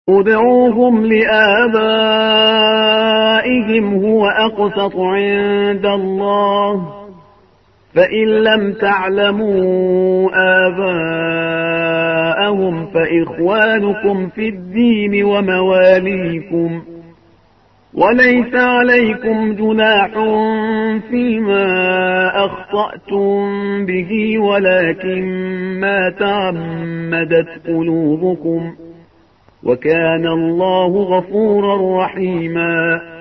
ادعوهم لآبائهم هو أقسط عند الله، فإن لم تعلموا آباءهم فإخوانكم في الدين ومواليكم، وليس عليكم جناح فيما أخطأتم به ولكن ما تعمدت قلوبكم، وكان الله غفورا رحيما.